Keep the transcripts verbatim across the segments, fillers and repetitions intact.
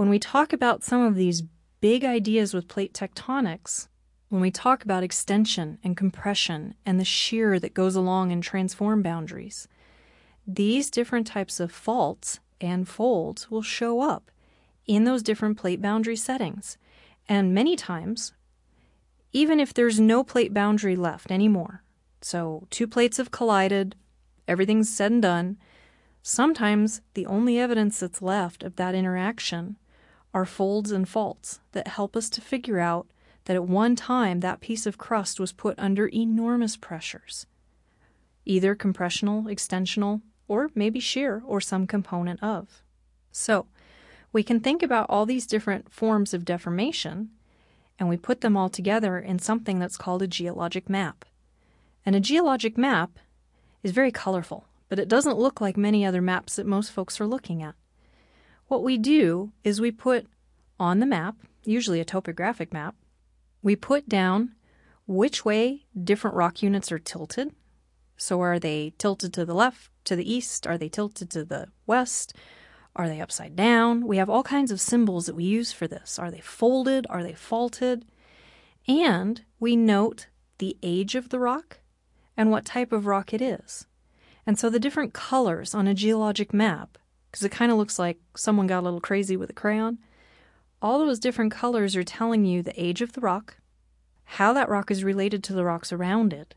when we talk about some of these big ideas with plate tectonics, when we talk about extension and compression and the shear that goes along in transform boundaries, these different types of faults and folds will show up in those different plate boundary settings. And many times, even if there's no plate boundary left anymore, so two plates have collided, everything's said and done, sometimes the only evidence that's left of that interaction are folds and faults that help us to figure out that at one time that piece of crust was put under enormous pressures, either compressional, extensional, or maybe shear or some component of. So we can think about all these different forms of deformation, and we put them all together in something that's called a geologic map. And a geologic map is very colorful, but it doesn't look like many other maps that most folks are looking at. What we do is we put on the map, usually a topographic map, we put down which way different rock units are tilted. So are they tilted to the left, to the east? Are they tilted to the west? Are they upside down? We have all kinds of symbols that we use for this. Are they folded? Are they faulted? And we note the age of the rock and what type of rock it is. And so the different colors on a geologic map, because it kind of looks like someone got a little crazy with a crayon, all those different colors are telling you the age of the rock, how that rock is related to the rocks around it,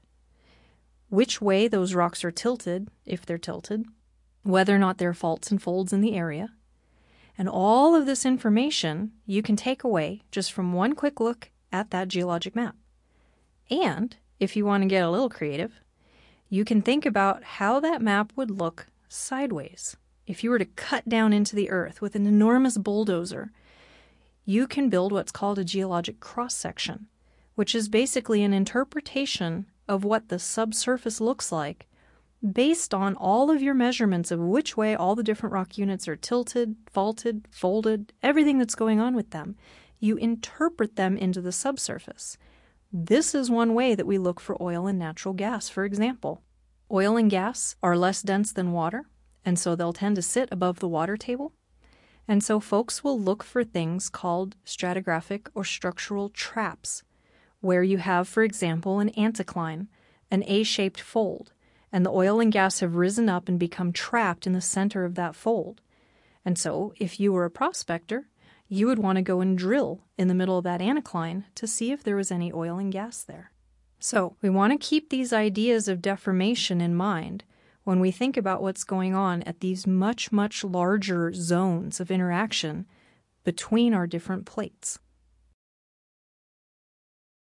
which way those rocks are tilted, if they're tilted, whether or not there are faults and folds in the area. And all of this information you can take away just from one quick look at that geologic map. And if you want to get a little creative, you can think about how that map would look sideways. If you were to cut down into the earth with an enormous bulldozer, you can build what's called a geologic cross-section, which is basically an interpretation of what the subsurface looks like based on all of your measurements of which way all the different rock units are tilted, faulted, folded, everything that's going on with them. You interpret them into the subsurface. This is one way that we look for oil and natural gas, for example. Oil and gas are less dense than water, and so they'll tend to sit above the water table. And so folks will look for things called stratigraphic or structural traps, where you have, for example, an anticline, an A-shaped fold, and the oil and gas have risen up and become trapped in the center of that fold. And so if you were a prospector, you would want to go and drill in the middle of that anticline to see if there was any oil and gas there. So we want to keep these ideas of deformation in mind when we think about what's going on at these much, much larger zones of interaction between our different plates.